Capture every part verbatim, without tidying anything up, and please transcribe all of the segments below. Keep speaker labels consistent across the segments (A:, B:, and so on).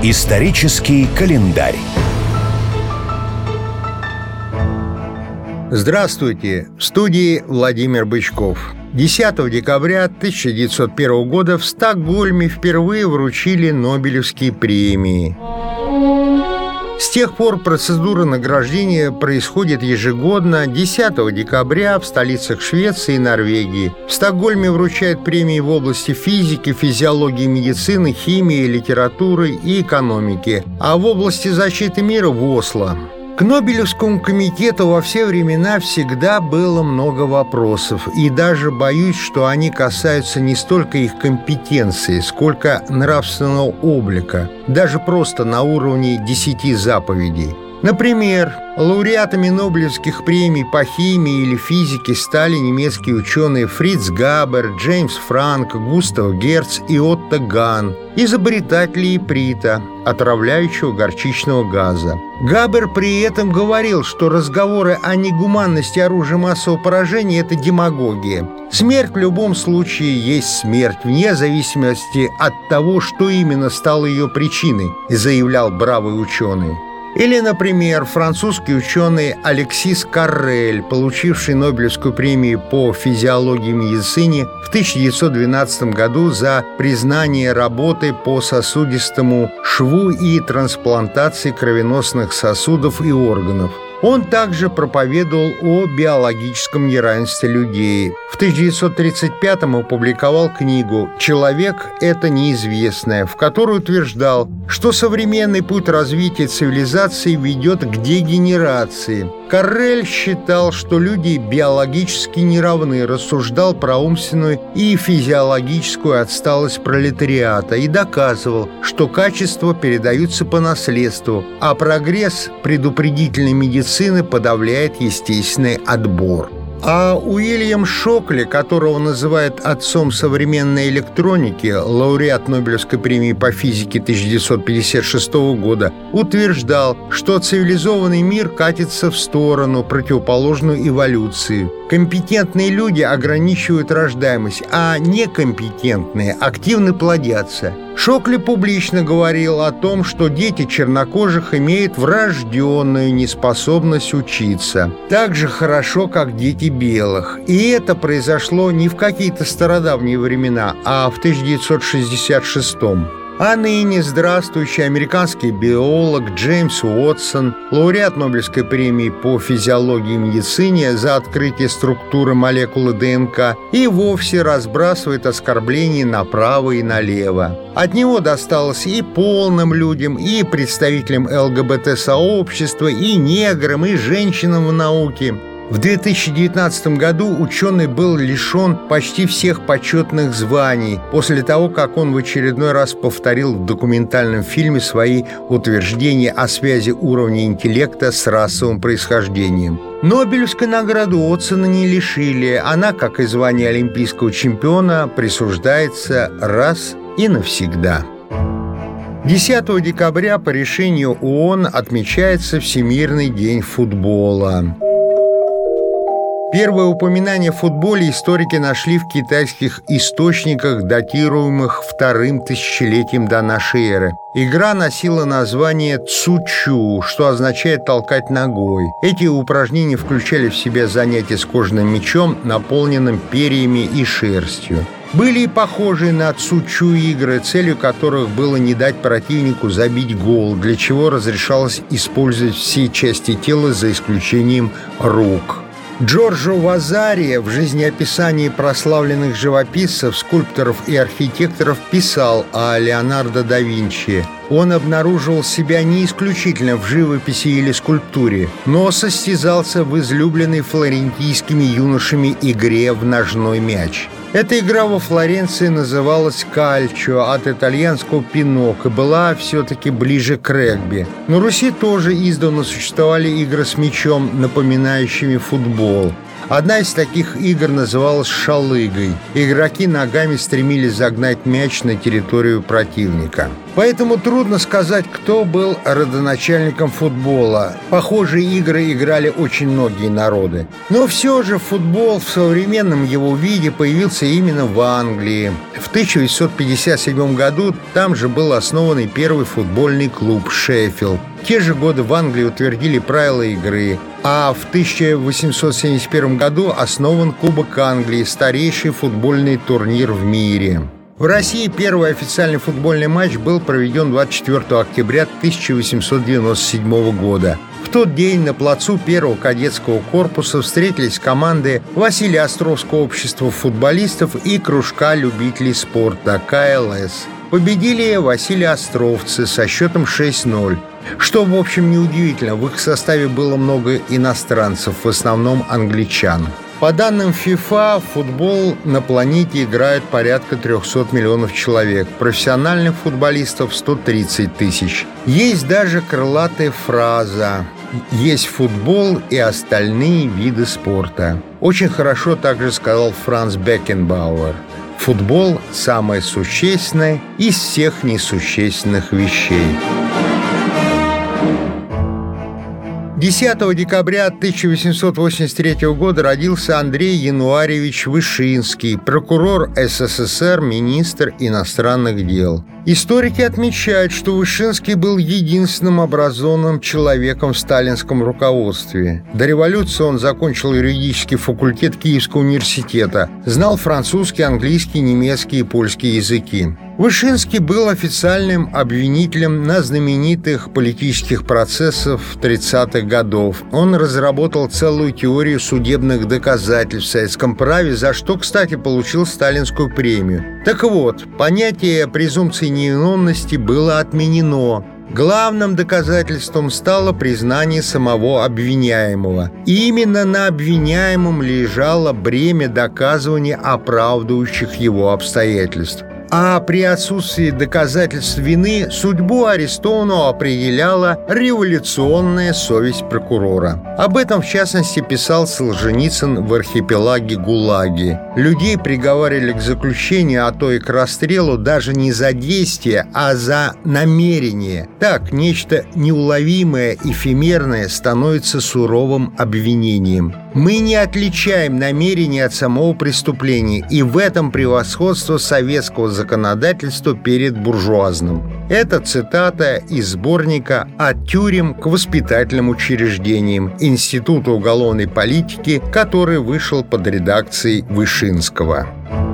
A: Исторический календарь.
B: Здравствуйте! В студии Владимир Бычков. десятого декабря тысяча девятьсот первого года в Стокгольме впервые вручили Нобелевские премии. С тех пор процедура награждения происходит ежегодно десятого декабря в столицах Швеции и Норвегии. В Стокгольме вручают премии в области физики, физиологии, медицины, химии, литературы и экономики, а в области защиты мира в Осло. К Нобелевскому комитету во все времена всегда было много вопросов, и даже боюсь, что они касаются не столько их компетенции, сколько нравственного облика, даже просто на уровне десяти заповедей. Например, лауреатами Нобелевских премий по химии или физике стали немецкие ученые Фриц Габер, Джеймс Франк, Густав Герц и Отто Ган, изобретатели иприта, отравляющего горчичного газа. Габер при этом говорил, что разговоры о негуманности оружия массового поражения – это демагогия. Смерть в любом случае есть смерть, вне зависимости от того, что именно стало ее причиной, заявлял бравый ученый. Или, например, французский ученый Алексис Каррель, получивший Нобелевскую премию по физиологии и медицине в тысяча девятьсот двенадцатом году за признание работы по сосудистому шву и трансплантации кровеносных сосудов и органов. Он также проповедовал о биологическом неравенстве людей. В тысяча девятьсот тридцать пятом опубликовал книгу «Человек – это неизвестное», в которой утверждал, что современный путь развития цивилизации ведет к дегенерации. Каррель считал, что люди биологически не равны, рассуждал про умственную и физиологическую отсталость пролетариата и доказывал, что качества передаются по наследству, а прогресс предупредительной медицины подавляет естественный отбор. А Уильям Шокли, которого называют отцом современной электроники, лауреат Нобелевской премии по физике тысяча девятьсот пятьдесят шестого года, утверждал, что цивилизованный мир катится в сторону, противоположную эволюции. Компетентные люди ограничивают рождаемость, а некомпетентные активно плодятся. Шокли публично говорил о том, что дети чернокожих имеют врожденную неспособность учиться так же хорошо, как дети белых. И это произошло не в какие-то стародавние времена, а в тысяча девятьсот шестьдесят шестом. А ныне здравствующий американский биолог Джеймс Уотсон, лауреат Нобелевской премии по физиологии и медицине за открытие структуры молекулы ДНК, и вовсе разбрасывает оскорбления направо и налево. От него досталось и полным людям, и представителям ЛГБТ-сообщества, и неграм, и женщинам в науке. В две тысячи девятнадцатом году ученый был лишен почти всех почетных званий после того, как он в очередной раз повторил в документальном фильме свои утверждения о связи уровня интеллекта с расовым происхождением. Нобелевской награду Уотсона не лишили. Она, как и звание олимпийского чемпиона, присуждается раз и навсегда. десятого декабря по решению ООН отмечается Всемирный день футбола. Первое упоминание о футболе историки нашли в китайских источниках, датируемых вторым тысячелетием до нашей эры. Игра носила название цучу, что означает «толкать ногой». Эти упражнения включали в себя занятия с кожаным мячом, наполненным перьями и шерстью. Были и похожие на цучу игры, целью которых было не дать противнику забить гол, для чего разрешалось использовать все части тела за исключением рук. Джорджо Вазари в жизнеописании прославленных живописцев, скульпторов и архитекторов писал о Леонардо да Винчи. Он обнаруживал себя не исключительно в живописи или скульптуре, но состязался в излюбленной флорентийскими юношами игре в ножной мяч. Эта игра во Флоренции называлась кальчо, от итальянского пинок, и была все-таки ближе к регби. На Руси тоже издавна существовали игры с мячом, напоминающими футбол. Одна из таких игр называлась «шалыгой». Игроки ногами стремились загнать мяч на территорию противника. Поэтому трудно сказать, кто был родоначальником футбола. Похожие игры играли очень многие народы. Но все же футбол в современном его виде появился именно в Англии. В тысяча восемьсот пятьдесят седьмом году там же был основан и первый футбольный клуб «Шеффилд». В те же годы в Англии утвердили правила игры, а в тысяча восемьсот семьдесят первом году основан Кубок Англии, старейший футбольный турнир в мире. В России первый официальный футбольный матч был проведен двадцать четвёртого октября тысяча восемьсот девяносто седьмого года. В тот день на плацу первого кадетского корпуса встретились команды Василия Островского общества футболистов и кружка любителей спорта ка эл эс. Победили Василиостровцы со счетом шесть ноль. Что, в общем, неудивительно, в их составе было много иностранцев, в основном англичан. По данным ФИФА, в футбол на планете играют порядка триста миллионов человек, профессиональных футболистов сто тридцать тысяч. Есть даже крылатая фраза «Есть футбол и остальные виды спорта». Очень хорошо также сказал Франц Бекенбауэр. Футбол – самое существенное из всех несущественных вещей. десятого декабря тысяча восемьсот восемьдесят третьего года родился Андрей Януарьевич Вышинский, прокурор эс эс эс эр, министр иностранных дел. Историки отмечают, что Вышинский был единственным образованным человеком в сталинском руководстве. До революции он закончил юридический факультет Киевского университета, знал французский, английский, немецкий и польский языки. Вышинский был официальным обвинителем на знаменитых политических процессах тридцатых годов. Он разработал целую теорию судебных доказательств в советском праве, за что, кстати, получил сталинскую премию. Так вот, понятие презумпции невиновности было отменено. Главным доказательством стало признание самого обвиняемого. И именно на обвиняемом лежало бремя доказывания оправдывающих его обстоятельств. А при отсутствии доказательств вины судьбу арестованного определяла революционная совесть прокурора. Об этом, в частности, писал Солженицын в «Архипелаге ГУЛАГи». Людей приговаривали к заключению, а то и к расстрелу даже не за действие, а за намерение. Так, нечто неуловимое, эфемерное становится суровым обвинением. Мы не отличаем намерение от самого преступления, и в этом превосходство советского законодательства перед буржуазным. Это цитата из сборника «От тюрем к воспитательным учреждениям» Института уголовной политики, который вышел под редакцией Вышинского.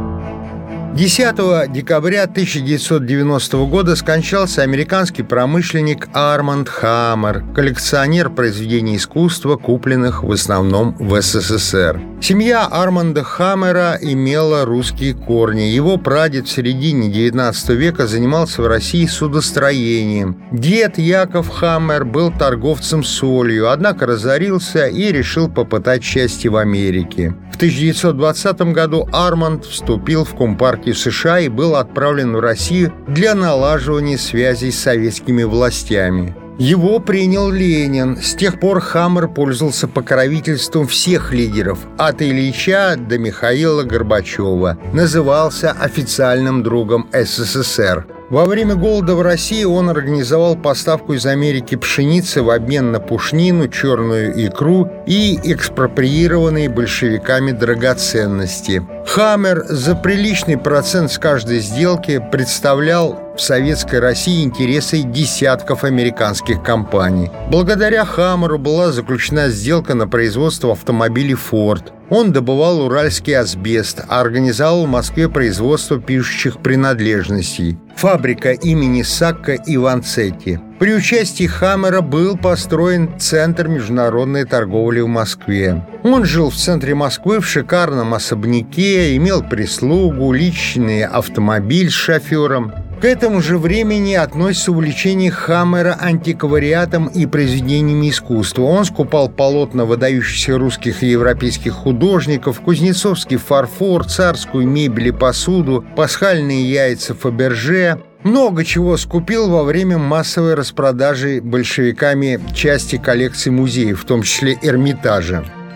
B: десятого декабря тысяча девятьсот девяностого года скончался американский промышленник Арманд Хаммер, коллекционер произведений искусства, купленных в основном в эс эс эс эр. Семья Арманда Хаммера имела русские корни. Его прадед в середине девятнадцатого века занимался в России судостроением. Дед Яков Хаммер был торговцем солью, однако разорился и решил попытать счастье в Америке. В тысяча девятьсот двадцатом году Арманд вступил в Компартию США и был отправлен в Россию для налаживания связей с советскими властями. Его принял Ленин. С тех пор Хаммер пользовался покровительством всех лидеров, от Ильича до Михаила Горбачева. Назывался официальным другом эс эс эс эр. Во время голода в России он организовал поставку из Америки пшеницы в обмен на пушнину, черную икру и экспроприированные большевиками драгоценности. Хаммер за приличный процент с каждой сделки представлял в советской России интересы десятков американских компаний. Благодаря Хаммеру была заключена сделка на производство автомобилей Ford. Он добывал уральский асбест, а организовал в Москве производство пишущих принадлежностей. Фабрика имени Сакко и Ванцетти. При участии Хаммера был построен Центр международной торговли в Москве. Он жил в центре Москвы в шикарном особняке, имел прислугу, личный автомобиль с шофером. К этому же времени относится увлечение Хаммера антиквариатом и произведениями искусства. Он скупал полотна выдающихся русских и европейских художников, кузнецовский фарфор, царскую мебель и посуду, пасхальные яйца Фаберже. Много чего скупил во время массовой распродажи большевиками части коллекций музеев, в том числе Эрмитажа.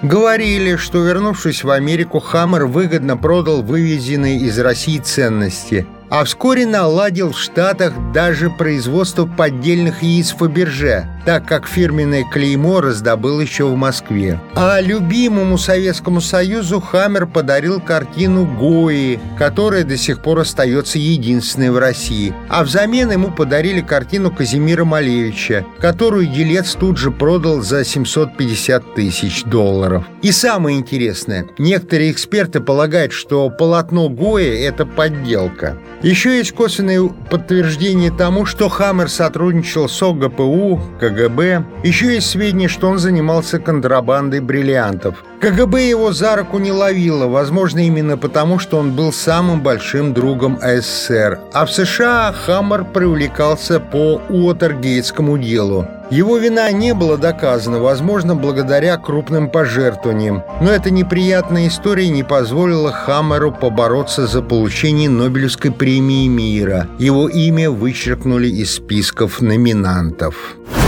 B: Говорили, что, вернувшись в Америку, Хаммер выгодно продал вывезенные из России ценности, а вскоре наладил в Штатах даже производство поддельных яиц Фаберже, так как фирменное клеймо раздобыл еще в Москве. А любимому Советскому Союзу Хаммер подарил картину «Гои», которая до сих пор остается единственной в России, а взамен ему подарили картину Казимира Малевича, которую делец тут же продал за семьсот пятьдесят тысяч долларов. И самое интересное, некоторые эксперты полагают, что полотно Гои – это подделка. Еще есть косвенные подтверждения тому, что Хаммер сотрудничал с ОГПУ, КГБ. Еще есть сведения, что он занимался контрабандой бриллиантов. КГБ его за руку не ловило, возможно, именно потому, что он был самым большим другом СССР. А в США Хаммер привлекался по Уотергейтскому делу. Его вина не была доказана, возможно, благодаря крупным пожертвованиям. Но эта неприятная история не позволила Хаммеру побороться за получение Нобелевской премии мира. Его имя вычеркнули из списков номинантов.